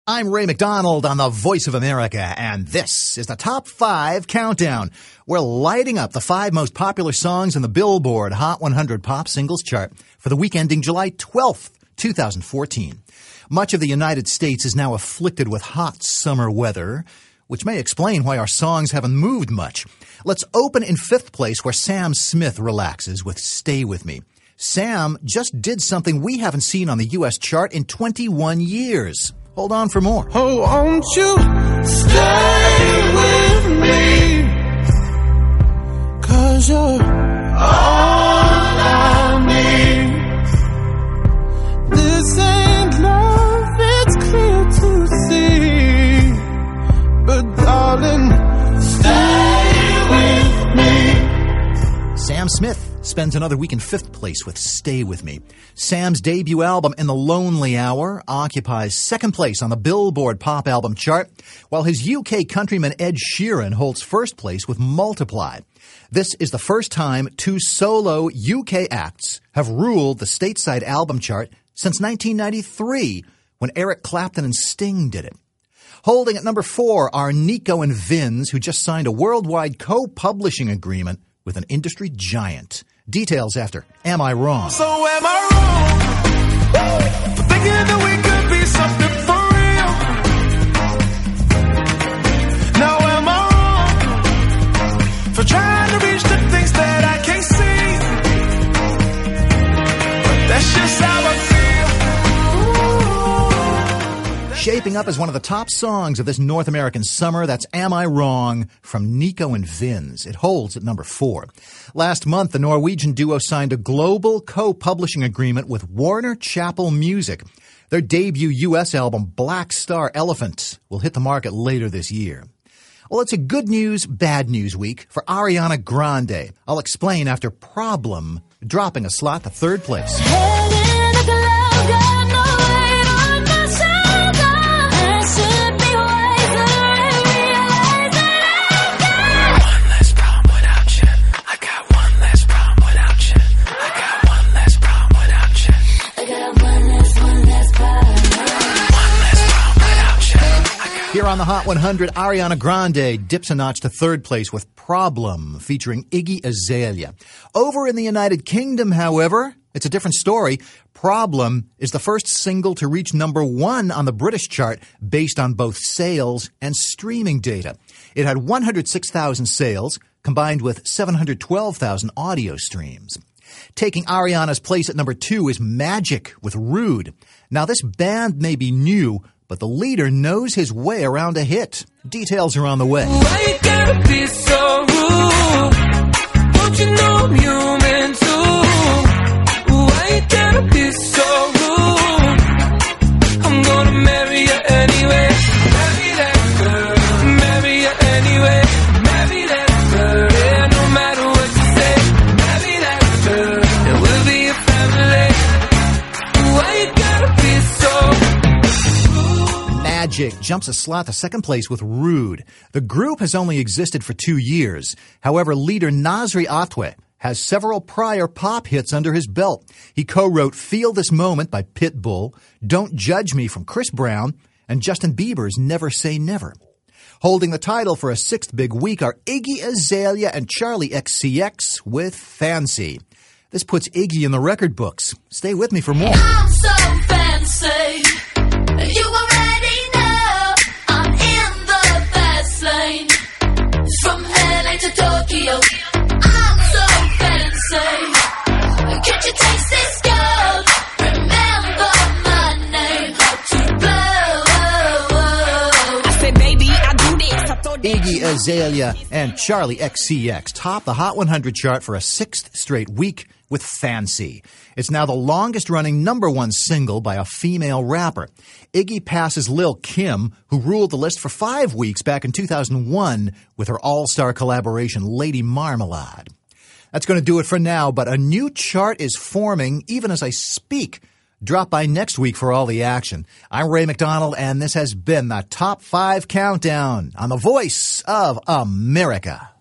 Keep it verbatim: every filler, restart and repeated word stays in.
I'm Ray McDonald on the Voice of America, and this is the Top five Countdown. We're lighting up the five most popular songs in the Billboard Hot one hundred Pop Singles Chart for the week ending July twelfth, twenty fourteen. Much of the United States is now afflicted with hot summer weather, which may explain why our songs haven't moved much. Let's open in fifth place, where Sam Smith relaxes with Stay With Me. Sam just did something we haven't seen on the U S chart in twenty-one years. Hold on for more. Oh, won't you stay with me? 'Cause you're all I need. This ain't love, it's clear to see. But darling, stay with me. Sam Smith spends another week in fifth place with Stay With Me. Sam's debut album, In the Lonely Hour, occupies second place on the Billboard Pop Album chart, while his U K countryman Ed Sheeran holds first place with Multiply. This is the first time two solo U K acts have ruled the stateside album chart since nineteen ninety-three, when Eric Clapton and Sting did it. Holding at number four are Nico and Vinz, who just signed a worldwide co-publishing agreement with an industry giant. Details after Am I Wrong? So am I wrong? Woo! Thinking that we could be something for real. Now am I wrong for trying to reach the things that I can't see? But that's just how I feel. Shaping up as one of the top songs of this North American summer, that's Am I Wrong from Nico and Vinz. It holds at number four. Last month, the Norwegian duo signed a global co-publishing agreement with Warner Chappell Music. Their debut U S album, Black Star Elephant, will hit the market later this year. Well, it's a good news, bad news week for Ariana Grande. I'll explain after Problem dropping a slot to third place. Here on the Hot one hundred, Ariana Grande dips a notch to third place with Problem, featuring Iggy Azalea. Over in the United Kingdom, however, it's a different story. Problem is the first single to reach number one on the British chart based on both sales and streaming data. It had one hundred six thousand sales, combined with seven hundred twelve thousand audio streams. Taking Ariana's place at number two is Magic with Rude. Now, this band may be new, but the leader knows his way around a hit. Details are on the way. Why you gotta be so rude? Don't you know I'm human too? Why you gotta be so rude? I'm gonna marry you anyway. Marry that girl. Marry you anyway. Marry that girl. Yeah, no matter what you say. Marry that girl. And we'll be a family. Why you gotta be so Magic jumps a slot to second place with Rude. The group has only existed for two years. However, leader Nasri Atwe has several prior pop hits under his belt. He co-wrote Feel This Moment by Pitbull, Don't Judge Me from Chris Brown, and Justin Bieber's Never Say Never. Holding the title for a sixth big week are Iggy Azalea and Charlie X C X with Fancy. This puts Iggy in the record books. Stay with me for more. I'm so fancy. You already know I'm in the fast lane. From L A to Tokyo, I'm so fancy. Can't you taste this gold? Remember my name, how to blow. I said, baby, I do this. I thought Iggy Azalea and Charlie X C X top the Hot one hundred chart for a sixth straight week with Fancy. It's now the longest-running number one single by a female rapper. Iggy passes Lil' Kim, who ruled the list for five weeks back in two thousand one with her all-star collaboration Lady Marmalade. That's going to do it for now, but a new chart is forming even as I speak. Drop by next week for all the action. I'm Ray McDonald, and this has been the Top five Countdown on the Voice of America.